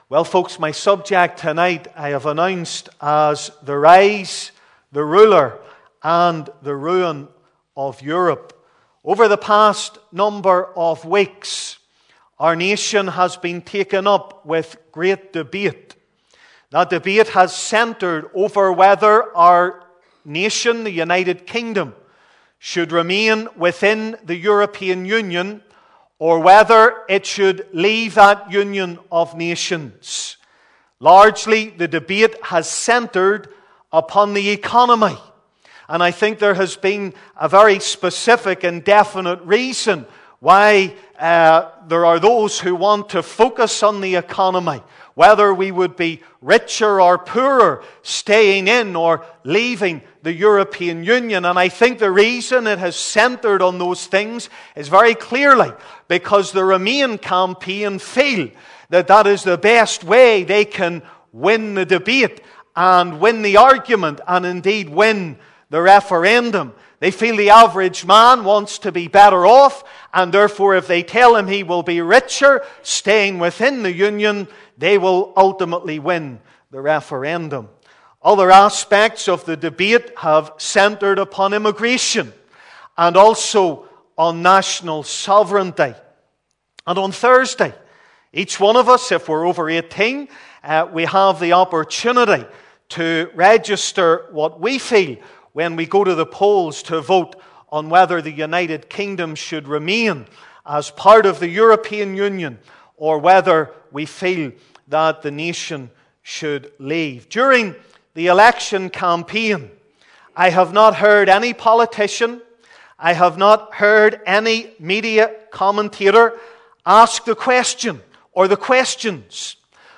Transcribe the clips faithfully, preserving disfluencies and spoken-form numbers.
Well, folks, my subject tonight I have announced as the rise, the ruler, and the ruin of Europe. Over the past number of weeks, our nation has been taken up with great debate. That debate has centered over whether our nation, the United Kingdom, should remain within the European Union or whether it should leave that union of nations. Largely, the debate has centered upon the economy. And I think there has been a very specific and definite reason why uh, there are those who want to focus on the economy, whether we would be richer or poorer, staying in or leaving the European Union. And I think the reason it has centered on those things is very clearly because the Remain campaign feel that that is the best way they can win the debate and win the argument and indeed win the referendum. They feel the average man wants to be better off, and therefore if they tell him he will be richer staying within the union, they will ultimately win the referendum. Other aspects of the debate have centered upon immigration and also on national sovereignty. And on Thursday, each one of us, if we're over eighteen, uh, we have the opportunity to register what we feel when we go to the polls to vote on whether the United Kingdom should remain as part of the European Union or whether we feel that the nation should leave. During the election campaign, I have not heard any politician, I have not heard any media commentator ask the question or the questions,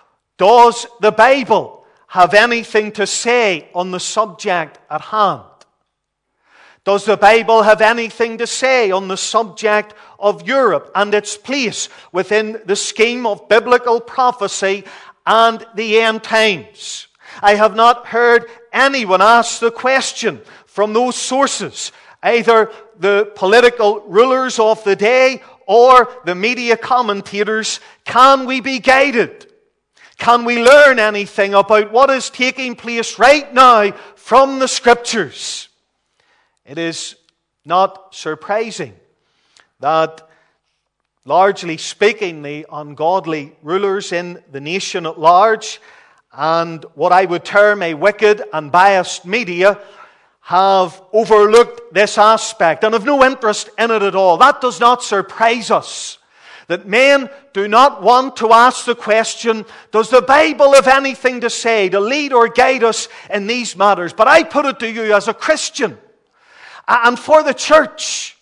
does the Bible have anything to say on the subject at hand? Does the Bible have anything to say on the subject of Europe and its place within the scheme of biblical prophecy and the end times? I have not heard anyone ask the question from those sources, either the political rulers of the day or the media commentators. Can we be guided? Can we learn anything about what is taking place right now from the Scriptures? It is not surprising that, largely speaking, the ungodly rulers in the nation at large and what I would term a wicked and biased media have overlooked this aspect and have no interest in it at all. That does not surprise us. That men do not want to ask the question, does the Bible have anything to say, to lead or guide us in these matters? But I put it to you as a Christian, and for the church,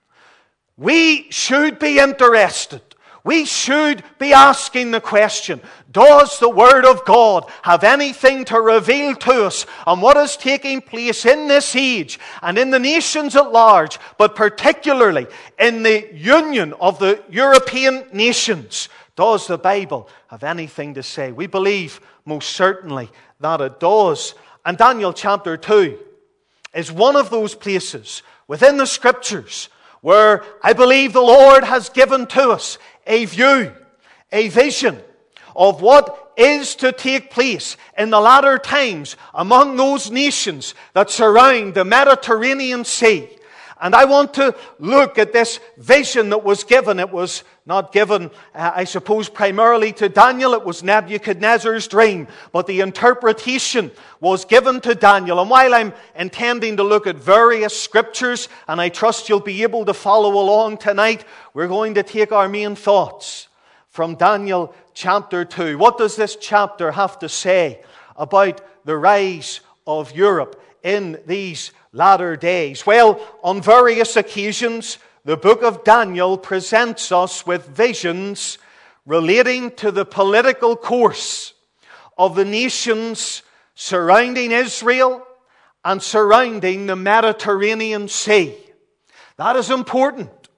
we should be interested. We should be asking the question, does the Word of God have anything to reveal to us on what is taking place in this age and in the nations at large, but particularly in the union of the European nations? Does the Bible have anything to say? We believe most certainly that it does. And Daniel chapter two is one of those places within the Scriptures where I believe the Lord has given to us a view, a vision of what is to take place in the latter times among those nations that surround the Mediterranean Sea. And I want to look at this vision that was given. It was not given, uh, I suppose, primarily to Daniel. It was Nebuchadnezzar's dream. But the interpretation was given to Daniel. And while I'm intending to look at various scriptures, and I trust you'll be able to follow along tonight, we're going to take our main thoughts from Daniel chapter two. What does this chapter have to say about the rise of Europe in these latter days? Well, on various occasions, the book of Daniel presents us with visions relating to the political course of the nations surrounding Israel and surrounding the Mediterranean Sea. That is important.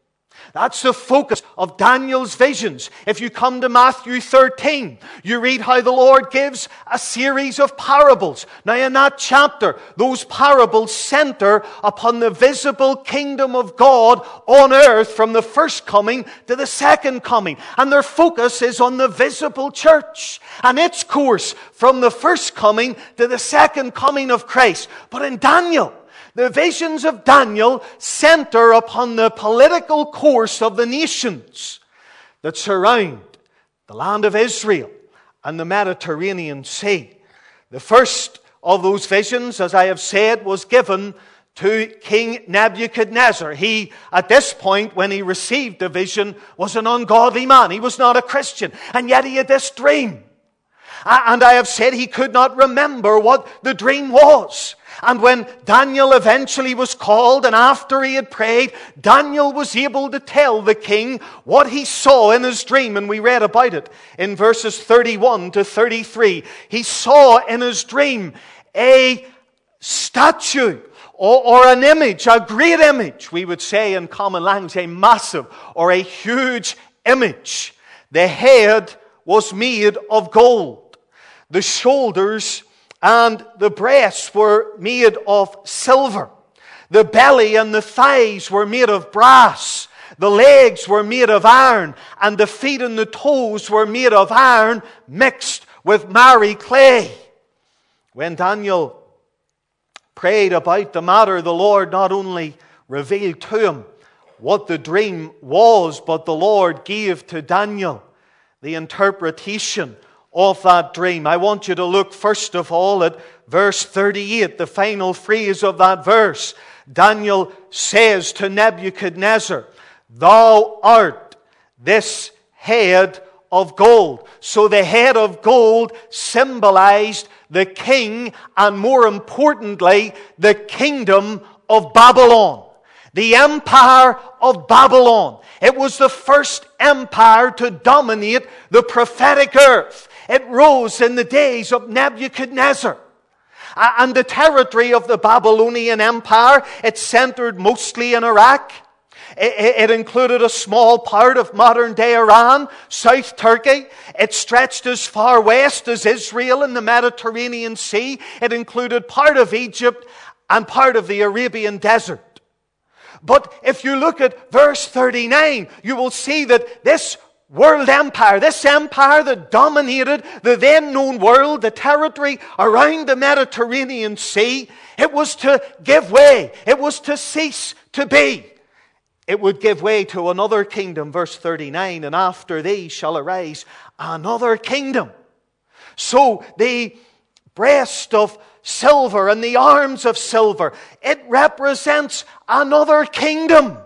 That's the focus of Daniel's visions. If you come to Matthew thirteen, you read how the Lord gives a series of parables. Now in that chapter, those parables center upon the visible kingdom of God on earth from the first coming to the second coming. And their focus is on the visible church and its course from the first coming to the second coming of Christ. But in Daniel, the visions of Daniel center upon the political course of the nations that surround the land of Israel and the Mediterranean Sea. The first of those visions, as I have said, was given to King Nebuchadnezzar. He, at this point, when he received the vision, was an ungodly man. He was not a Christian, and yet he had this dream. And I have said he could not remember what the dream was. And when Daniel eventually was called, and after he had prayed, Daniel was able to tell the king what he saw in his dream. And we read about it in verses thirty-one to thirty-three. He saw in his dream a statue or, or an image, a great image, we would say in common language, a massive or a huge image. The head was made of gold. The shoulders and the breasts were made of silver. The belly and the thighs were made of brass. The legs were made of iron. And the feet and the toes were made of iron mixed with miry clay. When Daniel prayed about the matter, the Lord not only revealed to him what the dream was, but the Lord gave to Daniel the interpretation of that dream. I want you to look first of all at verse thirty-eight, the final phrase of that verse. Daniel says to Nebuchadnezzar, "Thou art this head of gold." So the head of gold symbolized the king, and more importantly, the kingdom of Babylon. The empire of Babylon. It was the first empire to dominate the prophetic earth. It rose in the days of Nebuchadnezzar. And the territory of the Babylonian Empire, it centered mostly in Iraq. It included a small part of modern-day Iran, South Turkey. It stretched as far west as Israel and the Mediterranean Sea. It included part of Egypt and part of the Arabian Desert. But if you look at verse thirty-nine, you will see that this world empire, this empire that dominated the then known world, the territory around the Mediterranean Sea, it was to give way. It was to cease to be. It would give way to another kingdom, verse thirty-nine, and after thee shall arise another kingdom. So the breast of silver and the arms of silver, it represents another kingdom.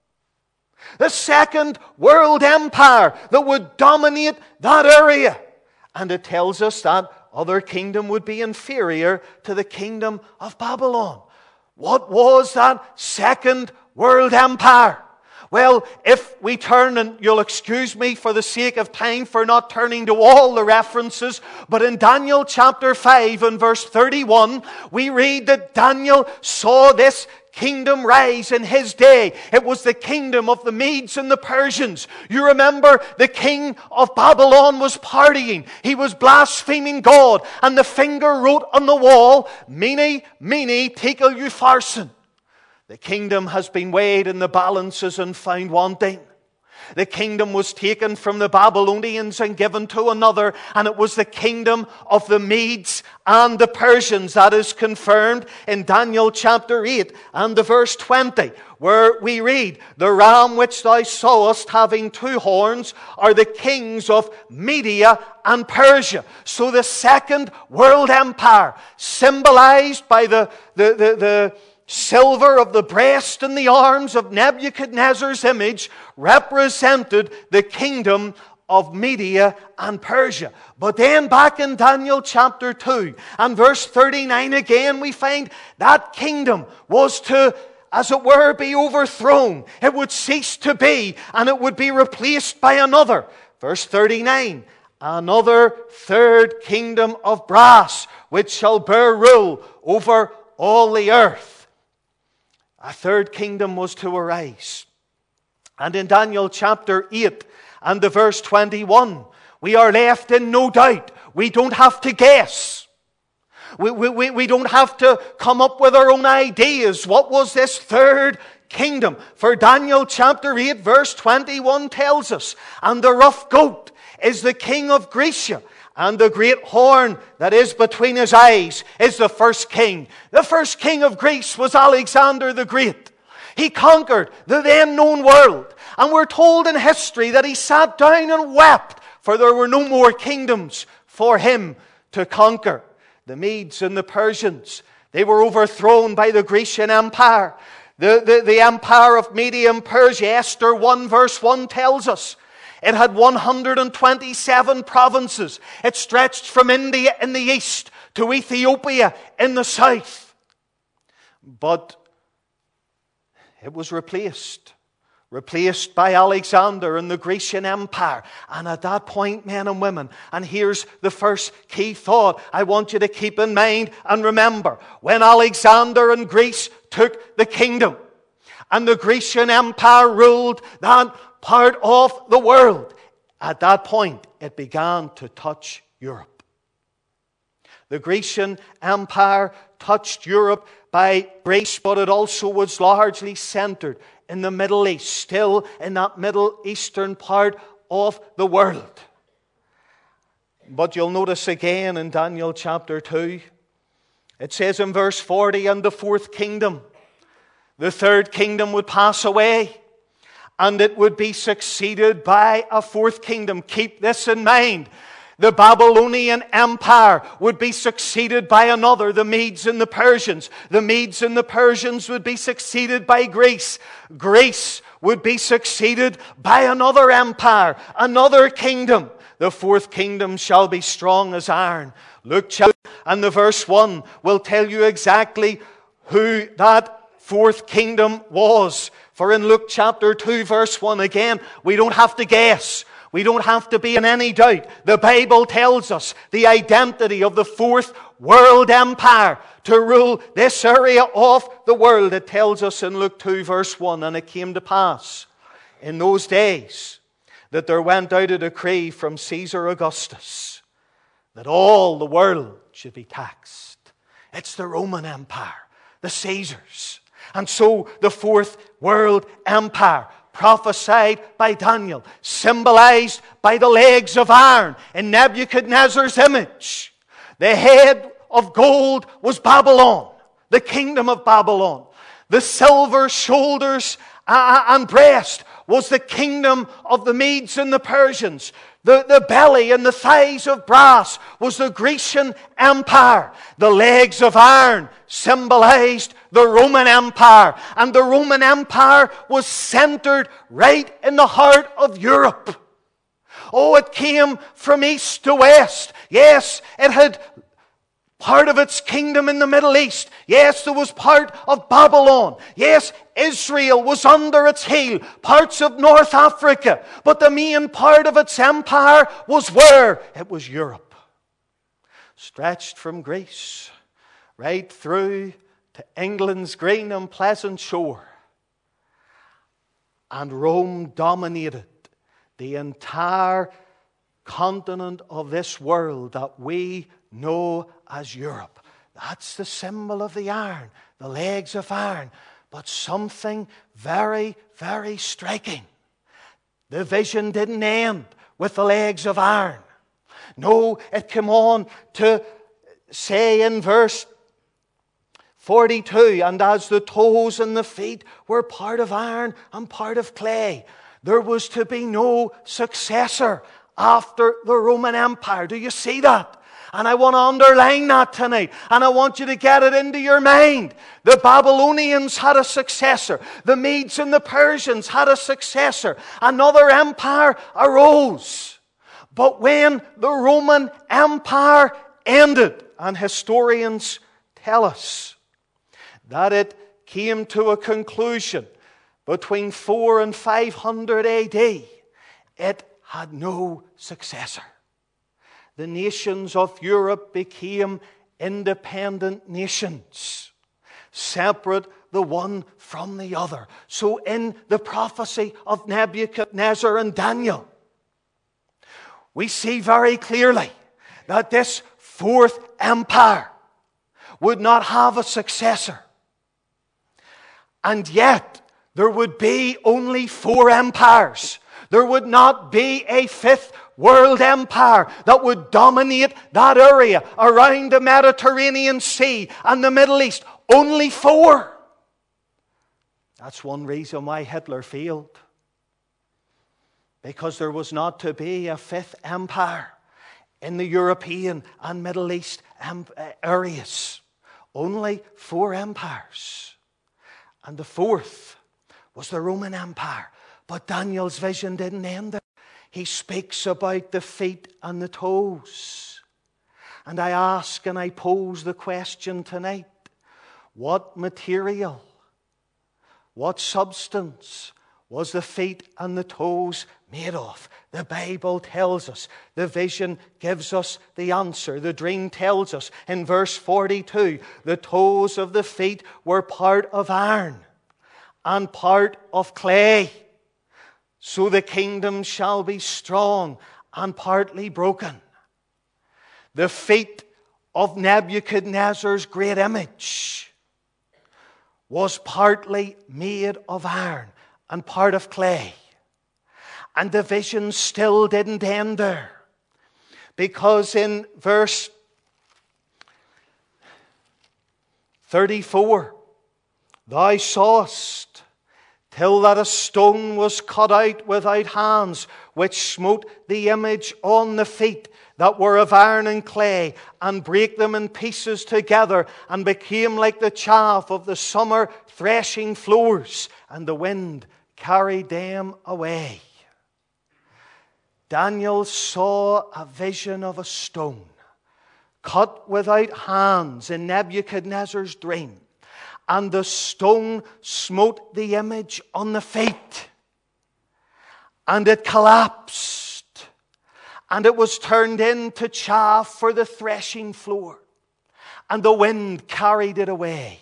The second world empire that would dominate that area. And it tells us that other kingdom would be inferior to the kingdom of Babylon. What was that second world empire? Well, if we turn, and you'll excuse me for the sake of time for not turning to all the references, but in Daniel chapter five and verse thirty-one, we read that Daniel saw this kingdom rise in his day. It was the kingdom of the Medes and the Persians. You remember the king of Babylon was partying. He was blaspheming God. And the finger wrote on the wall, Mene, Mene, Tekel Upharsin. The kingdom has been weighed in the balances and found wanting. The kingdom was taken from the Babylonians and given to another, and it was the kingdom of the Medes and the Persians. That is confirmed in Daniel chapter eight and the verse twenty, where we read, "The ram which thou sawest having two horns are the kings of Media and Persia." So the second world empire, symbolized by the the the, the silver of the breast and the arms of Nebuchadnezzar's image, represented the kingdom of Media and Persia. But then back in Daniel chapter two and verse thirty-nine again, we find that kingdom was to, as it were, be overthrown. It would cease to be, and it would be replaced by another. Verse thirty-nine, "Another third kingdom of brass, which shall bear rule over all the earth." A third kingdom was to arise. And in Daniel chapter eight and the verse twenty-one, we are left in no doubt. We don't have to guess. We, we, we don't have to come up with our own ideas. What was this third kingdom? For Daniel chapter eight verse twenty-one tells us, and the rough goat is the king of Grecia, and the great horn that is between his eyes is the first king. The first king of Greece was Alexander the Great. He conquered the then known world. And we're told in history that he sat down and wept, for there were no more kingdoms for him to conquer. The Medes and the Persians, they were overthrown by the Grecian Empire. The, the, the empire of Media and Persia, Esther one verse one tells us, it had one hundred twenty-seven provinces. It stretched from India in the east to Ethiopia in the south. But it was replaced. Replaced by Alexander and the Grecian Empire. And at that point, men and women, and here's the first key thought I want you to keep in mind and remember. When Alexander and Greece took the kingdom, and the Grecian Empire ruled that part of the world, at that point, it began to touch Europe. The Grecian Empire touched Europe by Greece, but it also was largely centered in the Middle East, still in that Middle Eastern part of the world. But you'll notice again in Daniel chapter two, it says in verse forty, and the fourth kingdom, the third kingdom would pass away, and it would be succeeded by a fourth kingdom. Keep this in mind. The Babylonian Empire would be succeeded by another, the Medes and the Persians. The Medes and the Persians would be succeeded by Greece. Greece would be succeeded by another empire, another kingdom. The fourth kingdom shall be strong as iron. Luke chapter and the verse one will tell you exactly who that fourth kingdom was. For in Luke chapter two verse one, again, we don't have to guess. We don't have to be in any doubt. The Bible tells us the identity of the fourth world empire to rule this area of the world. It tells us in Luke two verse one, and it came to pass in those days that there went out a decree from Caesar Augustus that all the world should be taxed. It's the Roman Empire, the Caesars. And so the fourth world empire, prophesied by Daniel, symbolized by the legs of iron in Nebuchadnezzar's image. The head of gold was Babylon, the kingdom of Babylon. The silver shoulders and breast was the kingdom of the Medes and the Persians. The, the belly and the thighs of brass was the Grecian Empire. The legs of iron symbolized the Roman Empire. And the Roman Empire was centered right in the heart of Europe. Oh, it came from east to west. Yes, it had part of its kingdom in the Middle East. Yes, there was part of Babylon. Yes, Israel was under its heel. Parts of North Africa. But the main part of its empire was where? It was Europe. Stretched from Greece right through to England's green and pleasant shore. And Rome dominated the entire continent of this world that we know as Europe. That's the symbol of the iron, the legs of iron. But something very, very striking. The vision didn't end with the legs of iron. No, it came on to say in verse forty-two, and as the toes and the feet were part of iron and part of clay, there was to be no successor after the Roman Empire. Do you see that? And I want to underline that tonight. And I want you to get it into your mind. The Babylonians had a successor. The Medes and the Persians had a successor. Another empire arose. But when the Roman Empire ended, and historians tell us that it came to a conclusion between four and five hundred A D, it had no successor. The nations of Europe became independent nations, separate the one from the other. So in the prophecy of Nebuchadnezzar and Daniel, we see very clearly that this fourth empire would not have a successor. And yet, there would be only four empires. There would not be a fifth world empire that would dominate that area around the Mediterranean Sea and the Middle East. Only four. That's one reason why Hitler failed. Because there was not to be a fifth empire in the European and Middle East areas. Only four empires. And the fourth was the Roman Empire. But Daniel's vision didn't end there. He speaks about the feet and the toes. And I ask and I pose the question tonight. What material, what substance was the feet and the toes made of? The Bible tells us. The vision gives us the answer. The dream tells us in verse forty-two, the toes of the feet were part of iron and part of clay. So the kingdom shall be strong and partly broken. The feet of Nebuchadnezzar's great image was partly made of iron and part of clay. And the vision still didn't end there. Because in verse thirty-four, thou sawest till that a stone was cut out without hands, which smote the image on the feet that were of iron and clay, and brake them in pieces together, and became like the chaff of the summer threshing floors, and the wind carried them away. Daniel saw a vision of a stone cut without hands in Nebuchadnezzar's dream. And the stone smote the image on the feet. And it collapsed. And it was turned into chaff for the threshing floor. And the wind carried it away.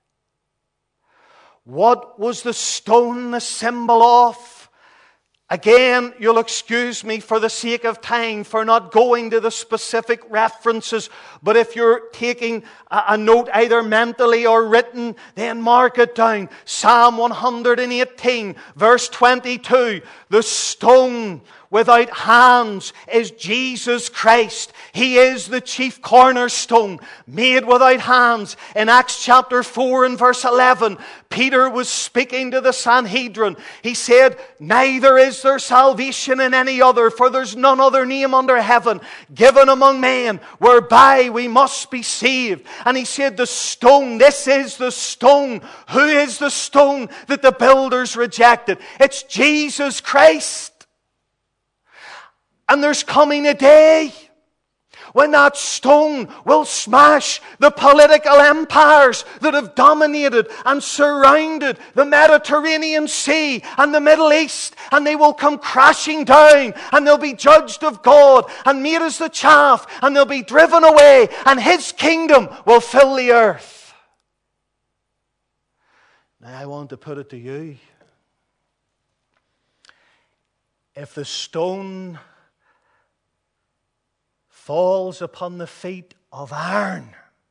What was the stone the symbol of? Again, you'll excuse me for the sake of time for not going to the specific references. But if you're taking a note either mentally or written, then mark it down. Psalm one hundred eighteen, verse twenty-two. The stone without hands is Jesus Christ. He is the chief cornerstone, made without hands. In Acts chapter four and verse eleven, Peter was speaking to the Sanhedrin. He said, neither is there salvation in any other, for there's none other name under heaven given among men whereby we must be saved. And he said, the stone, this is the stone. Who is the stone that the builders rejected? It's Jesus Christ. And there's coming a day when that stone will smash the political empires that have dominated and surrounded the Mediterranean Sea and the Middle East. And they will come crashing down, and they'll be judged of God and made as the chaff, and they'll be driven away, and His kingdom will fill the earth. Now I want to put it to you. If the stone falls upon the feet of iron,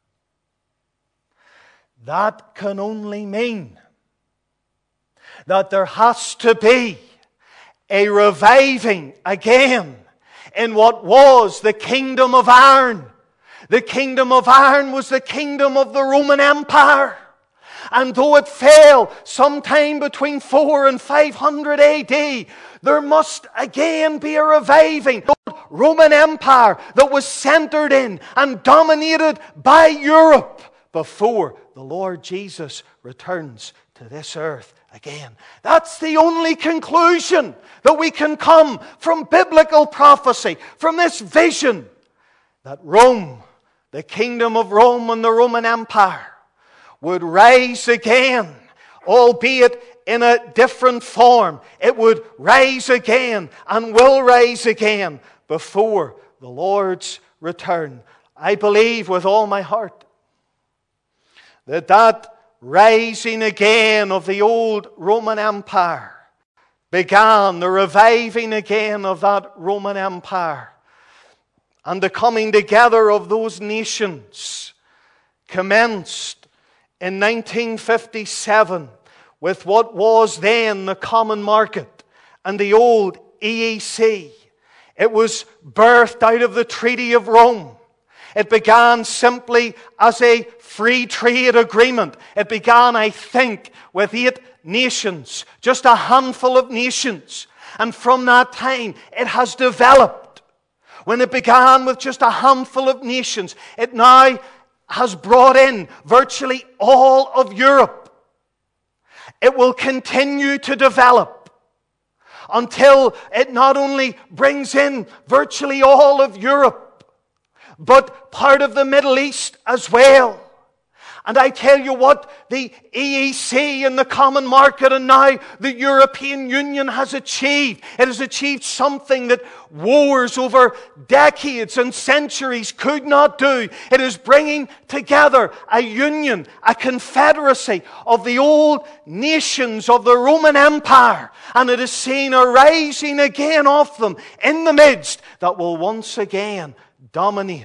that can only mean that there has to be a reviving again in what was the kingdom of iron. The kingdom of iron was the kingdom of the Roman Empire. And though it fell sometime between four and five hundred A D, there must again be a reviving. The Roman Empire that was centered in and dominated by Europe before the Lord Jesus returns to this earth again. That's the only conclusion that we can come from biblical prophecy, from this vision, that Rome, the kingdom of Rome and the Roman Empire, would rise again, albeit in a different form. It would rise again and will rise again before the Lord's return. I believe with all my heart that that rising again of the old Roman Empire began, the reviving again of that Roman Empire, and the coming together of those nations commenced in nineteen fifty-seven with what was then the Common Market and the old E E C. It was birthed out of the Treaty of Rome. It began simply as a free trade agreement. It began, I think, with eight nations, just a handful of nations. And from that time, it has developed. When it began with just a handful of nations, it now has brought in virtually all of Europe. It will continue to develop until it not only brings in virtually all of Europe, but part of the Middle East as well. And I tell you what, the E E C and the Common Market and now the European Union has achieved. It has achieved something that wars over decades and centuries could not do. It is bringing together a union, a confederacy of the old nations of the Roman Empire. And it is seen a rising again of them in the midst that will once again dominate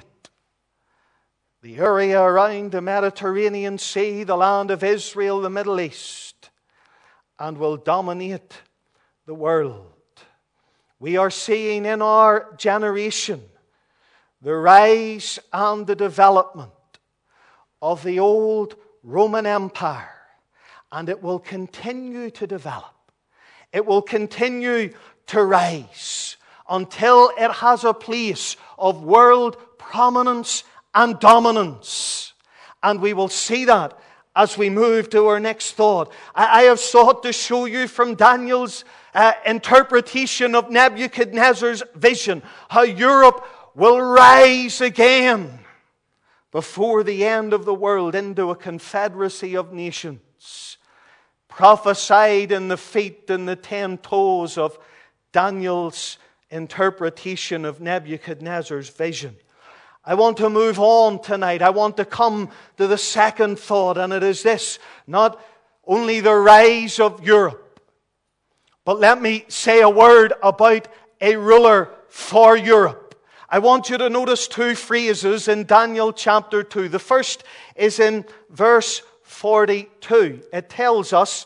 the area around the Mediterranean Sea, the land of Israel, the Middle East, and will dominate the world. We are seeing in our generation the rise and the development of the old Roman Empire, and it will continue to develop. It will continue to rise until it has a place of world prominence and dominance. And we will see that as we move to our next thought. I, I have sought to show you from Daniel's uh, interpretation of Nebuchadnezzar's vision how Europe will rise again before the end of the world into a confederacy of nations, prophesied in the feet and the ten toes of Daniel's interpretation of Nebuchadnezzar's vision. I want to move on tonight. I want to come to the second thought, and it is this: not only the rise of Europe, but let me say a word about a ruler for Europe. I want you to notice two phrases in Daniel chapter two. The first is in verse forty-two. It tells us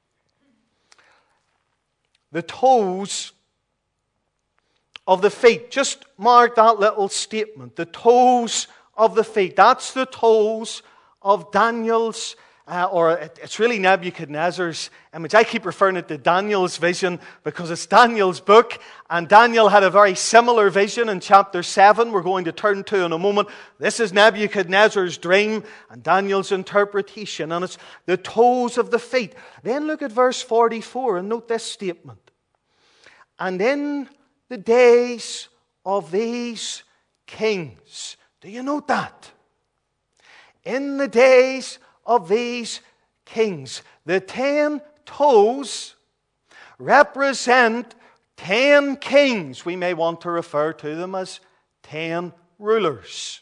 the toes of the feet. Just mark that little statement. The toes of the feet. That's the toes of Daniel's, uh, or it's really Nebuchadnezzar's image. I keep referring it to Daniel's vision because it's Daniel's book. And Daniel had a very similar vision in chapter seven. We're going to turn to in a moment. This is Nebuchadnezzar's dream and Daniel's interpretation. And it's the toes of the feet. Then look at verse forty-four and note this statement. And in the days of these kings. Do you note that? In the days of these kings. The ten toes represent ten kings. We may want to refer to them as ten rulers.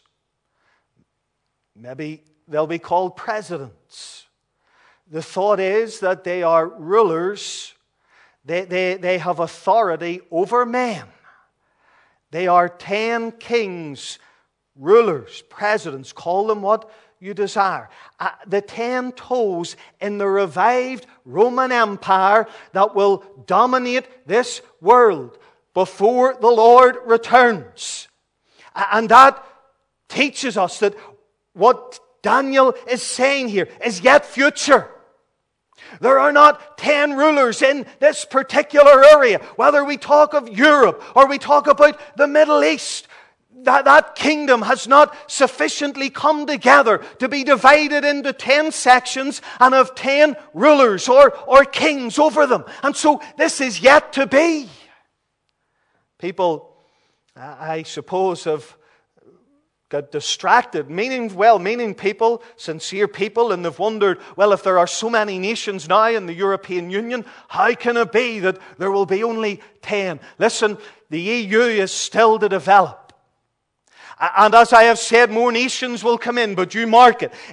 Maybe they'll be called presidents. The thought is that they are rulers. They, they, they have authority over men. They are ten kings, rulers, presidents. Call them what you desire. Uh, the ten toes in the revived Roman Empire that will dominate this world before the Lord returns. And that teaches us that what Daniel is saying here is yet future. There are not ten rulers in this particular area. Whether we talk of Europe or we talk about the Middle East, that, that kingdom has not sufficiently come together to be divided into ten sections and have ten rulers or, or kings over them. And so this is yet to be. People, I suppose, have got distracted, meaning, well-meaning people, sincere people, and they've wondered, well, if there are so many nations now in the European Union, how can it be that there will be only ten? Listen, the E U is still to develop. And as I have said, more nations will come in, but you mark it. If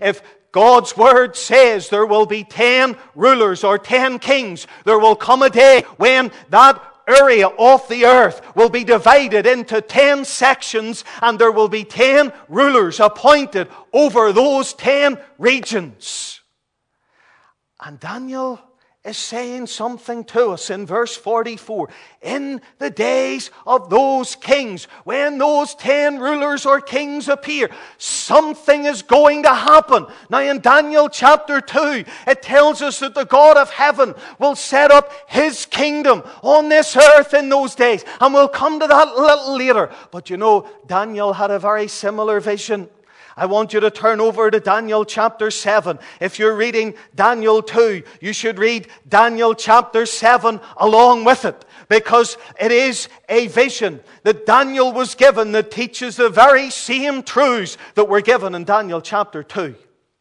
God's word says there will be ten rulers or ten kings. There will come a day when that area of the earth will be divided into ten sections, and there will be ten rulers appointed over those ten regions. And Daniel is saying something to us in verse forty-four. In the days of those kings, when those ten rulers or kings appear, something is going to happen. Now in Daniel chapter two, it tells us that the God of heaven will set up His kingdom on this earth in those days. And we'll come to that a little later. But you know, Daniel had a very similar vision. I want you to turn over to Daniel chapter seven. If you're reading Daniel two, you should read Daniel chapter seven along with it, because it is a vision that Daniel was given that teaches the very same truths that were given in Daniel chapter two.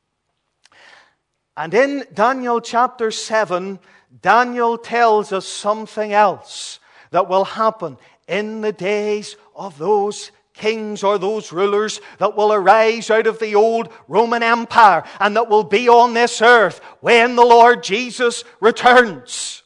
And in Daniel chapter seven, Daniel tells us something else that will happen in the days of those kings or those rulers that will arise out of the old Roman Empire and that will be on this earth when the Lord Jesus returns.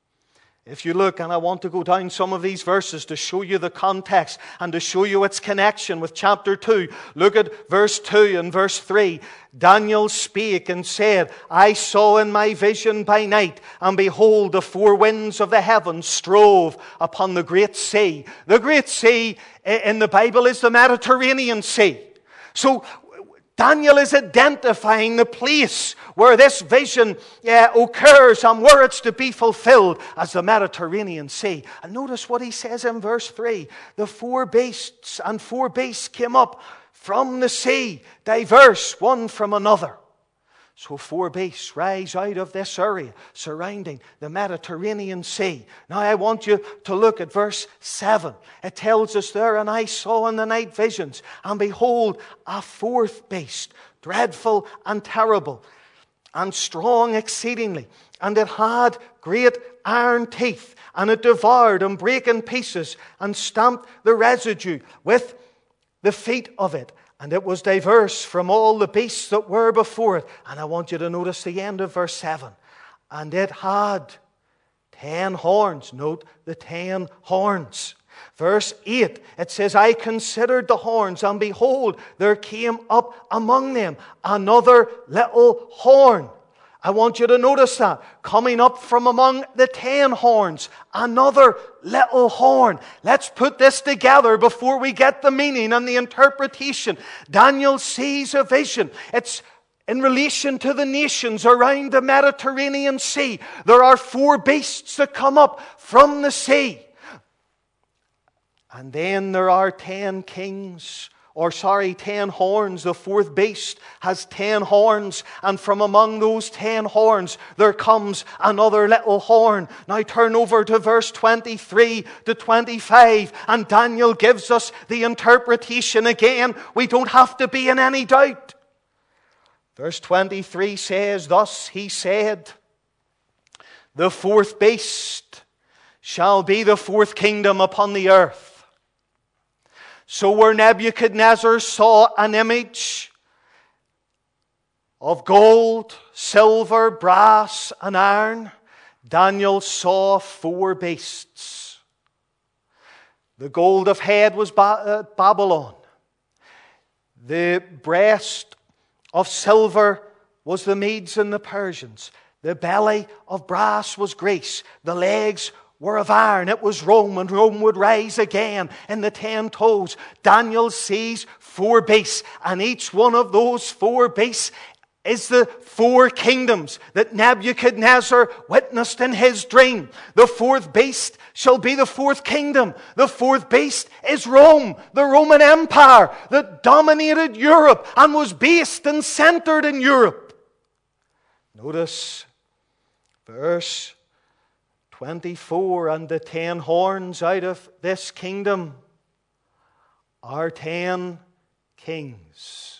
If you look, and I want to go down some of these verses to show you the context and to show you its connection with chapter two. Look at verse two and verse three. Daniel spake and said, I saw in my vision by night, and behold, the four winds of the heavens strove upon the great sea. The great sea in the Bible is the Mediterranean Sea. So Daniel is identifying the place where this vision uh, occurs and where it's to be fulfilled as the Mediterranean Sea. And notice what he says in verse three. The four beasts and four beasts came up from the sea, diverse one from another. So four beasts rise out of this area surrounding the Mediterranean Sea. Now I want you to look at verse seven. It tells us there, and I saw in the night visions, and behold, a fourth beast, dreadful and terrible, and strong exceedingly. And it had great iron teeth, and it devoured and brake in pieces, and stamped the residue with the feet of it. And it was diverse from all the beasts that were before it. And I want you to notice the end of verse seven. And it had ten horns. Note the ten horns. Verse eight, it says, I considered the horns, and behold, there came up among them another little horn. I want you to notice that. Coming up from among the ten horns, another little horn. Let's put this together before we get the meaning and the interpretation. Daniel sees a vision. It's in relation to the nations around the Mediterranean Sea. There are four beasts that come up from the sea. And then there are ten kings. Or sorry, ten horns. The fourth beast has ten horns. And from among those ten horns, there comes another little horn. Now turn over to verse twenty-three to twenty-five. And Daniel gives us the interpretation again. We don't have to be in any doubt. Verse twenty-three says, Thus he said, the fourth beast shall be the fourth kingdom upon the earth. So where Nebuchadnezzar saw an image of gold, silver, brass, and iron, Daniel saw four beasts. The gold of head was ba- uh, Babylon. The breast of silver was the Medes and the Persians. The belly of brass was Greece. The legs were of iron. It was Rome, and Rome would rise again in the ten toes. Daniel sees four beasts, and each one of those four beasts is the four kingdoms that Nebuchadnezzar witnessed in his dream. The fourth beast shall be the fourth kingdom. The fourth beast is Rome, the Roman Empire that dominated Europe and was based and centered in Europe. Notice verse twenty-four, and the ten horns out of this kingdom are ten kings.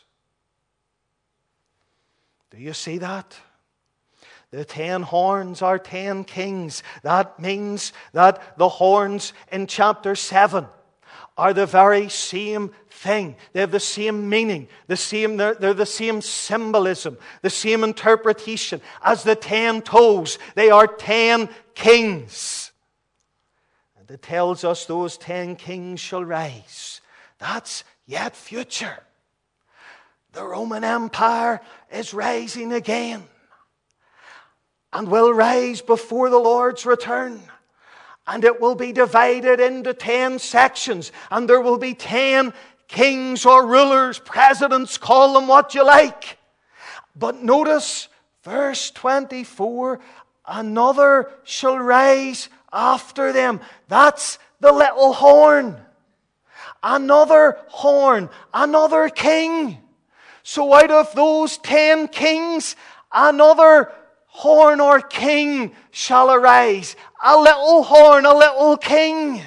Do you see that? The ten horns are ten kings. That means that the horns in chapter seven are the very same thing. They have the same meaning, the same, they're, they're the same symbolism, the same interpretation as the ten toes. They are ten kings. And it tells us those ten kings shall rise. That's yet future. The Roman Empire is rising again and will rise before the Lord's return. And it will be divided into ten sections. And there will be ten kings or rulers, presidents, call them what you like. But notice verse twenty-four, another shall rise after them. That's the little horn. Another horn, another king. So out of those ten kings, another horn or king shall arise. A little horn, a little king.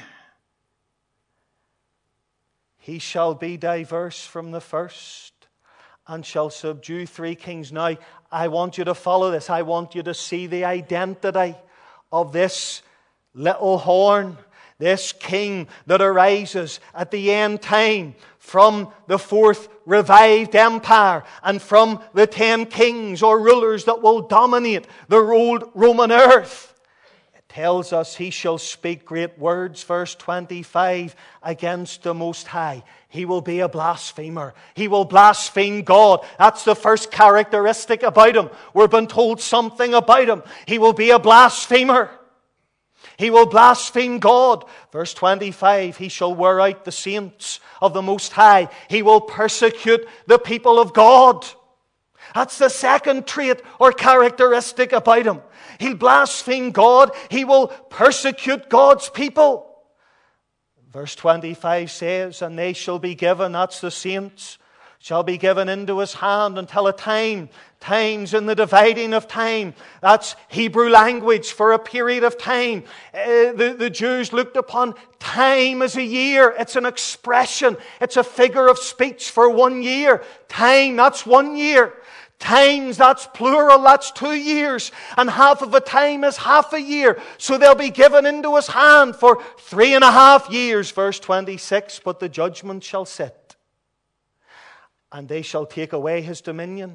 He shall be diverse from the first, and shall subdue three kings. Now, I want you to follow this. I want you to see the identity of this little horn, this king that arises at the end time from the fourth revived empire and from the ten kings or rulers that will dominate the old Roman earth. It tells us he shall speak great words, verse twenty-five, against the Most High. He will be a blasphemer. He will blaspheme God. That's the first characteristic about him. We're being told something about him. He will be a blasphemer. He will blaspheme God. Verse twenty-five, he shall wear out the saints of the Most High. He will persecute the people of God. That's the second trait or characteristic about him. He'll blaspheme God. He will persecute God's people. Verse twenty-five says, and they shall be given, that's the saints, shall be given into his hand until a time. Times in the dividing of time. That's Hebrew language for a period of time. Uh, the, the Jews looked upon time as a year. It's an expression. It's a figure of speech for one year. Time, that's one year. Times, that's plural, that's two years. And half of a time is half a year. So they'll be given into his hand for three and a half years. Verse twenty-six, but the judgment shall sit, and they shall take away his dominion,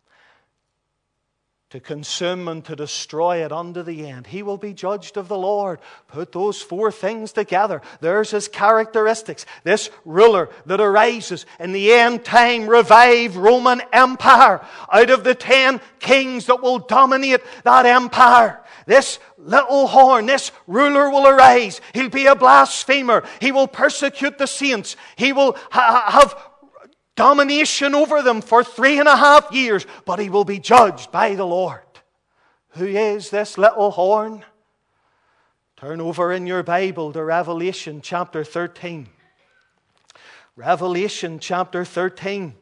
to consume and to destroy it unto the end. He will be judged of the Lord. Put those four things together. There's his characteristics. This ruler that arises in the end time revived Roman Empire out of the ten kings that will dominate that empire. This little horn, this ruler will arise. He'll be a blasphemer. He will persecute the saints. He will ha- have domination over them for three and a half years, but he will be judged by the Lord. Who is this little horn? Turn over in your Bible to Revelation chapter thirteen. Revelation chapter thirteen.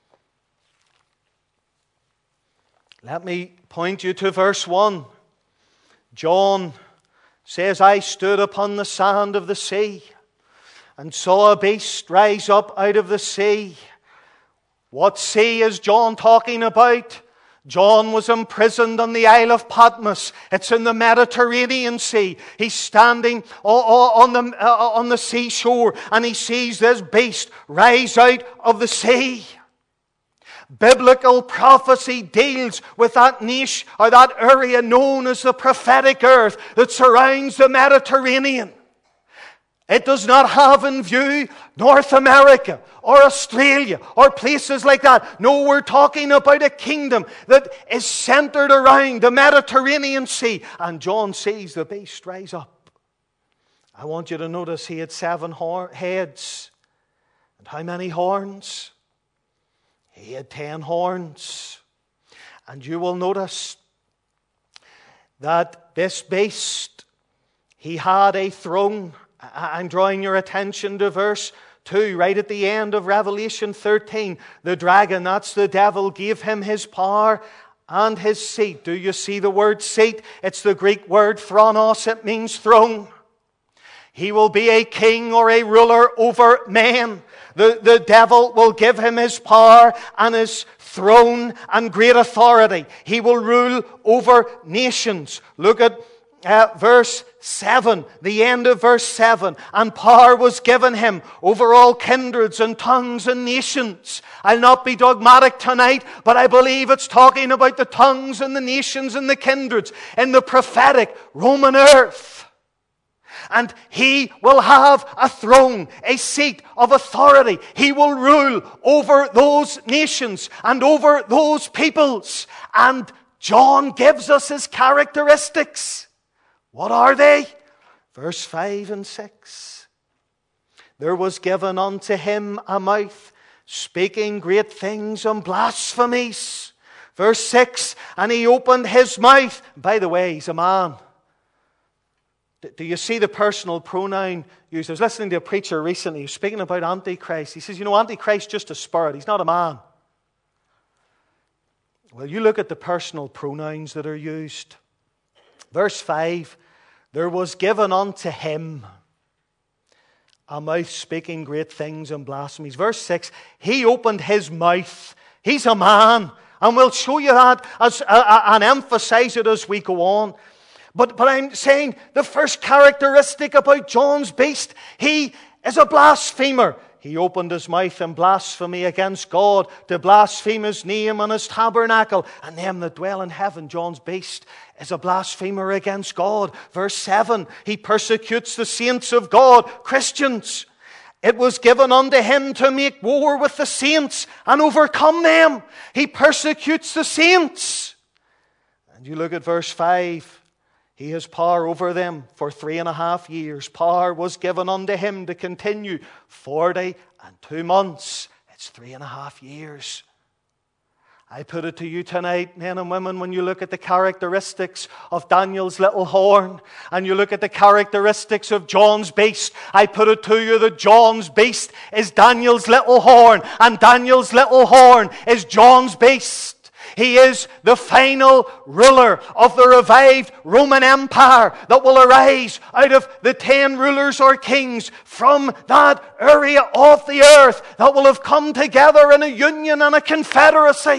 Let me point you to verse one. John says, I stood upon the sand of the sea and saw a beast rise up out of the sea. What sea is John talking about? John was imprisoned on the Isle of Patmos. It's in the Mediterranean Sea. He's standing on the, on the seashore and he sees this beast rise out of the sea. Biblical prophecy deals with that niche or that area known as the prophetic earth that surrounds the Mediterranean. It does not have in view North America or Australia or places like that. No, we're talking about a kingdom that is centered around the Mediterranean Sea. And John sees the beast rise up. I want you to notice he had seven hor- heads. And how many horns? He had ten horns. And you will notice that this beast, he had a throne. I'm drawing your attention to verse two, right at the end of Revelation thirteen. The dragon, that's the devil, gave him his power and his seat. Do you see the word seat? It's the Greek word thronos. It means throne. He will be a king or a ruler over men. The, the devil will give him his power and his throne and great authority. He will rule over nations. Look at Uh, verse seven, the end of verse seven. And power was given him over all kindreds and tongues and nations. I'll not be dogmatic tonight, but I believe it's talking about the tongues and the nations and the kindreds in the prophetic Roman earth. And he will have a throne, a seat of authority. He will rule over those nations and over those peoples. And John gives us his characteristics. What are they? Verse five and six. There was given unto him a mouth, speaking great things and blasphemies. Verse six. And he opened his mouth. By the way, he's a man. Do you see the personal pronoun used? I was listening to a preacher recently who was speaking about Antichrist. He says, you know, Antichrist is just a spirit. He's not a man. Well, you look at the personal pronouns that are used. Verse five. There was given unto him a mouth speaking great things and blasphemies. Verse six, he opened his mouth. He's a man. And we'll show you that as, uh, uh, and emphasize it as we go on. But, but I'm saying the first characteristic about John's beast, he is a blasphemer. He opened his mouth in blasphemy against God, to blaspheme his name and his tabernacle, and them that dwell in heaven. John's beast is a blasphemer against God. Verse seven, he persecutes the saints of God, Christians. It was given unto him to make war with the saints and overcome them. He persecutes the saints. And you look at verse five. He has power over them for three and a half years. Power was given unto him to continue forty and two months. It's three and a half years. I put it to you tonight, men and women, when you look at the characteristics of Daniel's little horn and you look at the characteristics of John's beast, I put it to you that John's beast is Daniel's little horn, and Daniel's little horn is John's beast. He is the final ruler of the revived Roman Empire that will arise out of the ten rulers or kings from that area of the earth that will have come together in a union and a confederacy.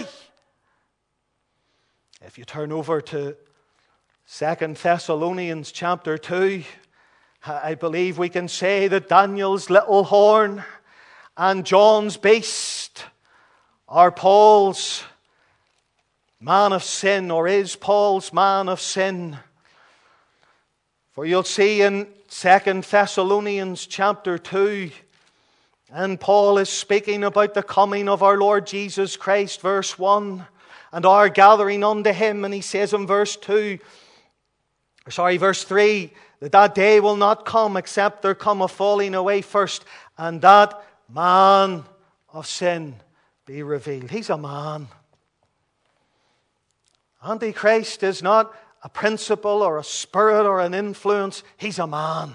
If you turn over to Second Thessalonians chapter two, I believe we can say that Daniel's little horn and John's beast are Paul's man of sin, or is Paul's man of sin. For you'll see in Second Thessalonians chapter two, and Paul is speaking about the coming of our Lord Jesus Christ, verse one, and our gathering unto him, and he says in verse two, sorry, verse three, that that day will not come except there come a falling away first, and that man of sin be revealed. He's a man. Antichrist is not a principle or a spirit or an influence. He's a man.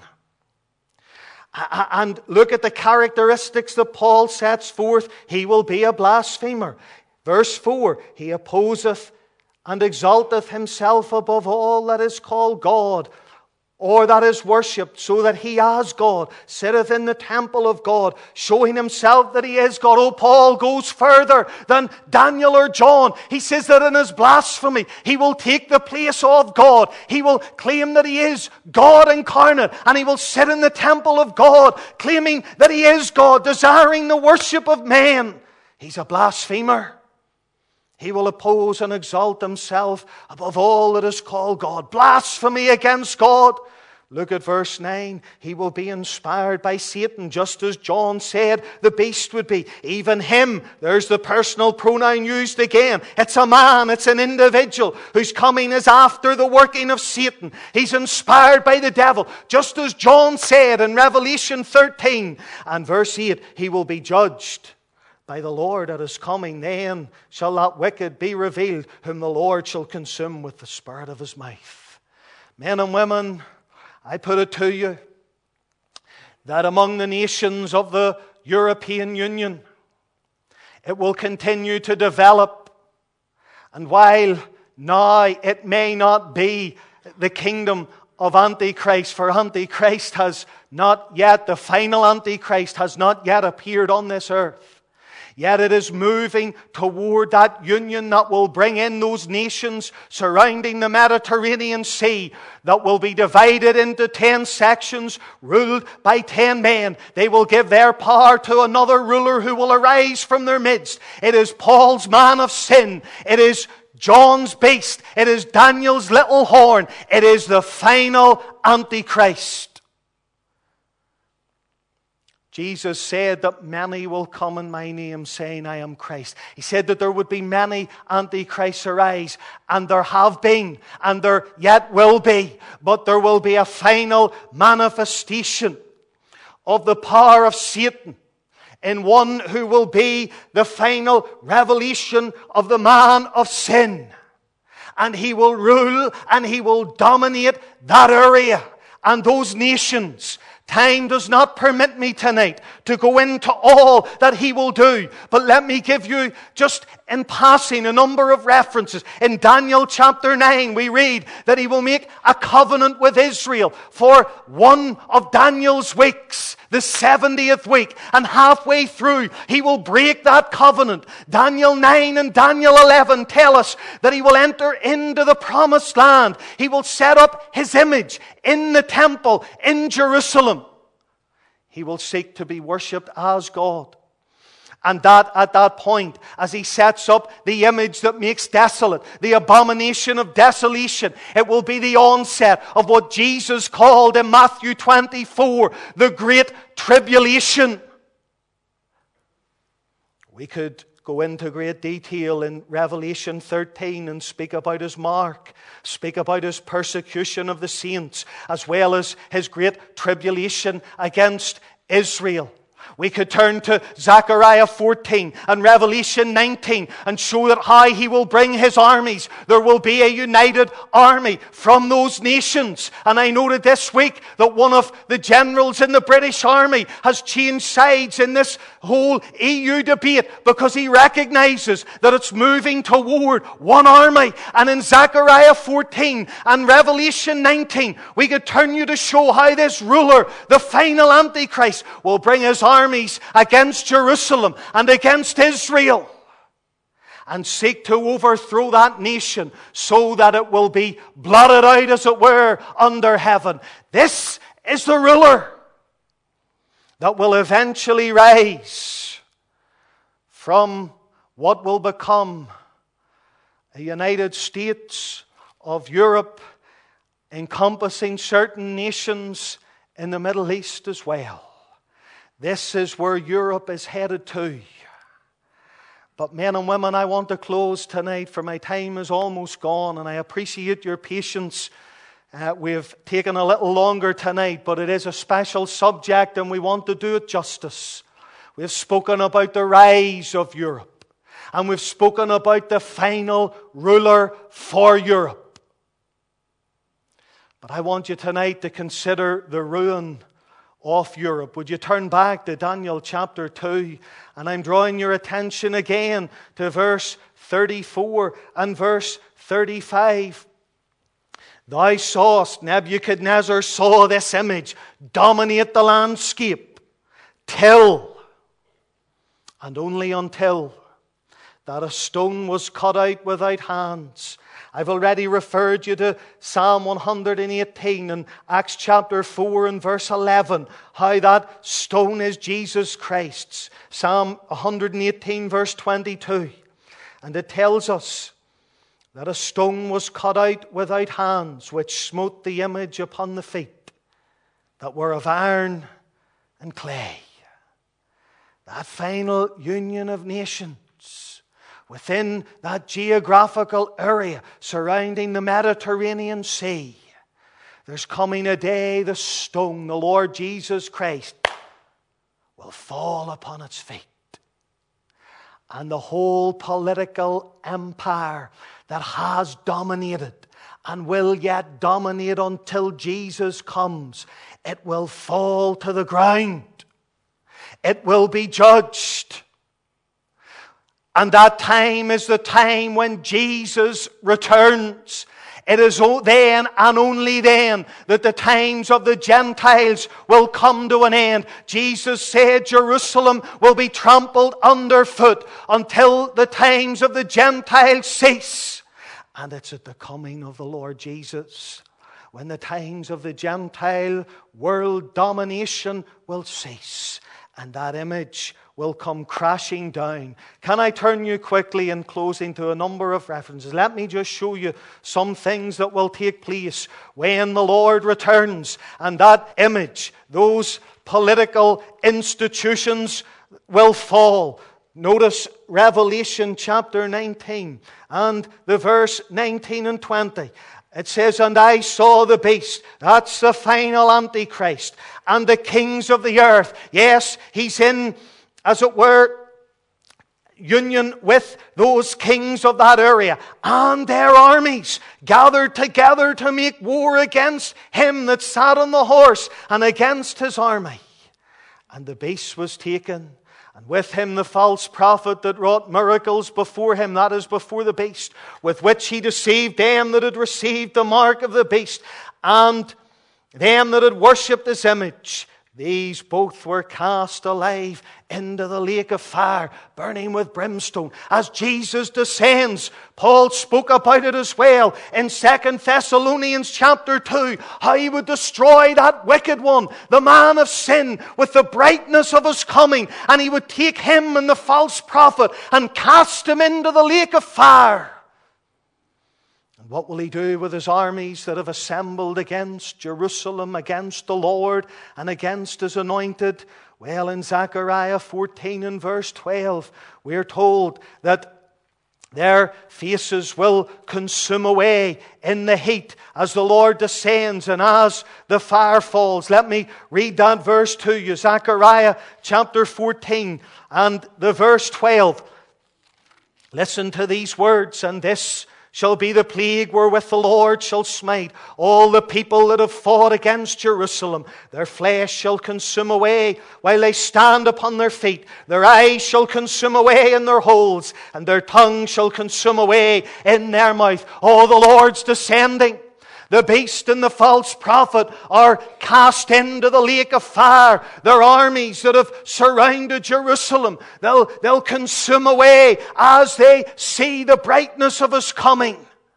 And look at the characteristics that Paul sets forth. He will be a blasphemer. Verse four, he opposeth and exalteth himself above all that is called God, or that is worshipped, so that he as God sitteth in the temple of God, showing himself that he is God. Oh, Paul goes further than Daniel or John. He says that in his blasphemy, he will take the place of God. He will claim that he is God incarnate, and he will sit in the temple of God, claiming that he is God, desiring the worship of men. He's a blasphemer. He will oppose and exalt himself above all that is called God. Blasphemy against God. Look at verse nine. He will be inspired by Satan, just as John said the beast would be. Even him, there's the personal pronoun used again. It's a man, it's an individual whose coming is after the working of Satan. He's inspired by the devil, just as John said in Revelation thirteen. And verse eight, he will be judged by the Lord at his coming. Then shall that wicked be revealed, whom the Lord shall consume with the spirit of his mouth. Men and women, I put it to you that among the nations of the European Union, it will continue to develop. And while now it may not be the kingdom of Antichrist, for Antichrist has not yet, the final Antichrist has not yet appeared on this earth. Yet it is moving toward that union that will bring in those nations surrounding the Mediterranean Sea that will be divided into ten sections, ruled by ten men. They will give their power to another ruler who will arise from their midst. It is Paul's man of sin. It is John's beast. It is Daniel's little horn. It is the final Antichrist. Jesus said that many will come in my name saying, I am Christ. He said that there would be many antichrists arise, and there have been, and there yet will be. But there will be a final manifestation of the power of Satan in one who will be the final revelation of the man of sin. And he will rule and he will dominate that area and those nations. Time does not permit me tonight to go into all that he will do. But let me give you, just in passing, a number of references. In Daniel chapter nine, we read that he will make a covenant with Israel for one of Daniel's weeks, the seventieth week. And halfway through, he will break that covenant. Daniel nine and Daniel eleven tell us that he will enter into the promised land. He will set up his image in the temple in Jerusalem. He will seek to be worshipped as God. And that at that point, as he sets up the image that makes desolate, the abomination of desolation, it will be the onset of what Jesus called in Matthew twenty-four, the Great Tribulation. We could go into great detail in Revelation thirteen and speak about his mark, speak about his persecution of the saints, as well as his great tribulation against Israel. We could turn to Zechariah fourteen and Revelation nineteen and show that how he will bring his armies. There will be a united army from those nations. And I noted this week that one of the generals in the British Army has changed sides in this whole E U debate because he recognizes that it's moving toward one army. And in Zechariah fourteen and Revelation nineteen, we could turn you to show how this ruler, the final Antichrist, will bring his army armies against Jerusalem and against Israel and seek to overthrow that nation so that it will be blotted out, as it were, under heaven. This is the ruler that will eventually rise from what will become a United States of Europe, encompassing certain nations in the Middle East as well. This is where Europe is headed to. But men and women, I want to close tonight, for my time is almost gone, and I appreciate your patience. Uh, we've taken a little longer tonight, but it is a special subject and we want to do it justice. We've spoken about the rise of Europe, and we've spoken about the final ruler for Europe. But I want you tonight to consider the ruin of Europe. Would you turn back to Daniel chapter two? And I'm drawing your attention again to verse thirty-four and verse thirty-five. Thou sawest, Nebuchadnezzar saw this image dominate the landscape till, and only until, that a stone was cut out without hands. I've already referred you to Psalm one hundred eighteen and Acts chapter four and verse eleven, how that stone is Jesus Christ's. Psalm one hundred eighteen verse twenty-two. And it tells us that a stone was cut out without hands, which smote the image upon the feet, that were of iron and clay. That final union of nations within that geographical area surrounding the Mediterranean Sea. There's coming a day the stone, the Lord Jesus Christ, will fall upon its feet. And the whole political empire that has dominated and will yet dominate until Jesus comes, it will fall to the ground. It will be judged. And that time is the time when Jesus returns. It is then and only then that the times of the Gentiles will come to an end. Jesus said Jerusalem will be trampled underfoot until the times of the Gentiles cease. And it's at the coming of the Lord Jesus when the times of the Gentile world domination will cease. And that image will come crashing down. Can I turn you quickly in closing to a number of references? Let me just show you some things that will take place when the Lord returns. And that image, those political institutions will fall. Notice Revelation chapter nineteen and the verse nineteen and twenty. It says, and I saw the beast. That's the final Antichrist. And the kings of the earth. Yes, he's in, as it were, union with those kings of that area. And their armies gathered together to make war against him that sat on the horse and against his army. And the beast was taken. And with him the false prophet that wrought miracles before him, that is before the beast, with which he deceived them that had received the mark of the beast, and them that had worshipped his image. These both were cast alive into the lake of fire, burning with brimstone. As Jesus descends, Paul spoke about it as well in Second Thessalonians chapter two, how he would destroy that wicked one, the man of sin, with the brightness of his coming. And he would take him and the false prophet and cast him into the lake of fire. And what will he do with his armies that have assembled against Jerusalem, against the Lord, and against his anointed? Well, in Zechariah fourteen and verse twelve, we are told that their faces will consume away in the heat as the Lord descends and as the fire falls. Let me read that verse to you. Zechariah chapter fourteen and the verse twelve. Listen to these words. And this shall be the plague wherewith the Lord shall smite all the people that have fought against Jerusalem. Their flesh shall consume away while they stand upon their feet. Their eyes shall consume away in their holes, and their tongue shall consume away in their mouth. Oh, the Lord's descending. The beast and the false prophet are cast into the lake of fire. Their armies that have surrounded Jerusalem, they'll, they'll consume away as they see the brightness of his coming.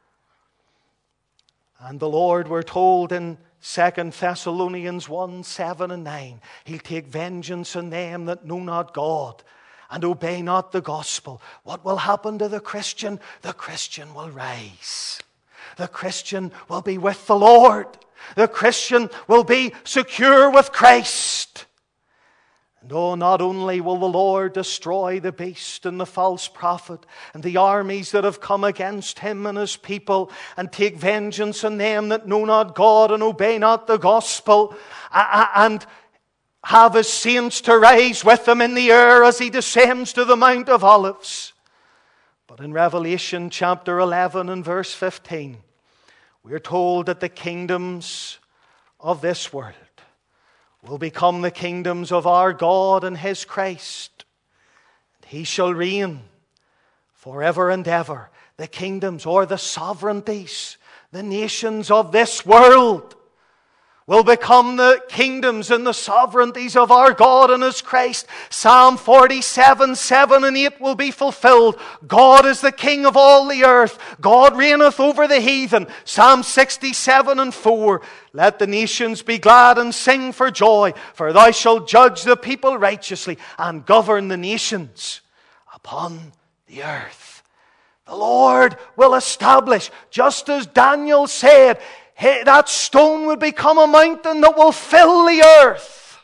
And the Lord, we're told in Second Thessalonians one, seven and nine, he'll take vengeance on them that know not God and obey not the gospel. What will happen to the Christian? The Christian will rise. The Christian will be with the Lord. The Christian will be secure with Christ. And oh, not only will the Lord destroy the beast and the false prophet and the armies that have come against him and his people, and take vengeance on them that know not God and obey not the gospel, and have his saints to rise with him in the air as he descends to the Mount of Olives. But in Revelation chapter eleven and verse fifteen, we are told that the kingdoms of this world will become the kingdoms of our God and his Christ. And he shall reign forever and ever. The kingdoms or the sovereignties, the nations of this world will become the kingdoms and the sovereignties of our God and his Christ. Psalm forty-seven, seven and eight will be fulfilled. God is the King of all the earth. God reigneth over the heathen. Psalm sixty-seven and four. Let the nations be glad and sing for joy, for thou shalt judge the people righteously and govern the nations upon the earth. The Lord will establish, just as Daniel said, that stone would become a mountain that will fill the earth.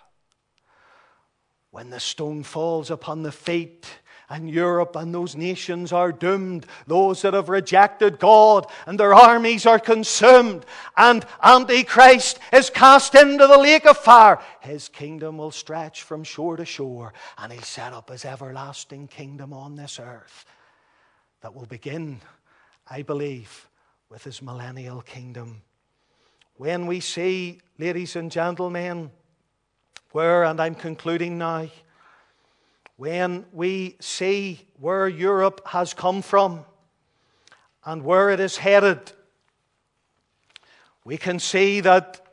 When the stone falls upon the feet, and Europe and those nations are doomed, those that have rejected God, and their armies are consumed, and Antichrist is cast into the lake of fire, his kingdom will stretch from shore to shore, and he'll set up his everlasting kingdom on this earth that will begin, I believe, with his millennial kingdom. When we see, ladies and gentlemen, where, and I'm concluding now, when we see where Europe has come from and where it is headed, we can see that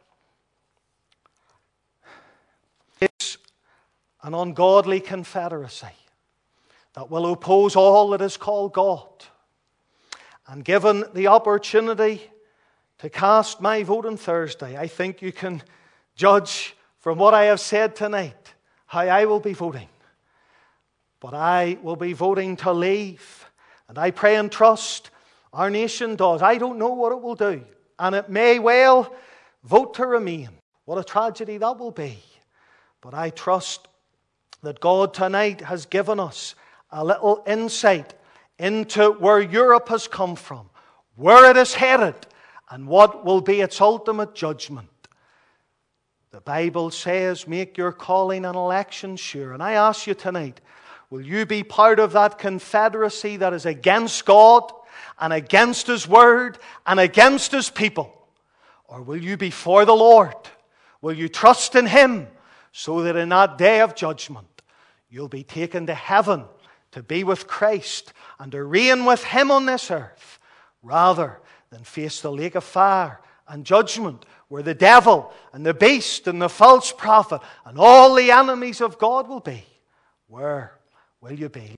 it's an ungodly confederacy that will oppose all that is called God. And given the opportunity to cast my vote on Thursday, I think you can judge from what I have said tonight how I will be voting. But I will be voting to leave. And I pray and trust our nation does. I don't know what it will do. And it may well vote to remain. What a tragedy that will be. But I trust that God tonight has given us a little insight into where Europe has come from, where it is headed, and what will be its ultimate judgment. The Bible says, make your calling and election sure. And I ask you tonight, will you be part of that confederacy that is against God and against His Word and against His people? Or will you be for the Lord? Will you trust in Him so that in that day of judgment you'll be taken to heaven to be with Christ and to reign with Him on this earth, rather than face the lake of fire and judgment where the devil and the beast and the false prophet and all the enemies of God will be? Where will you be?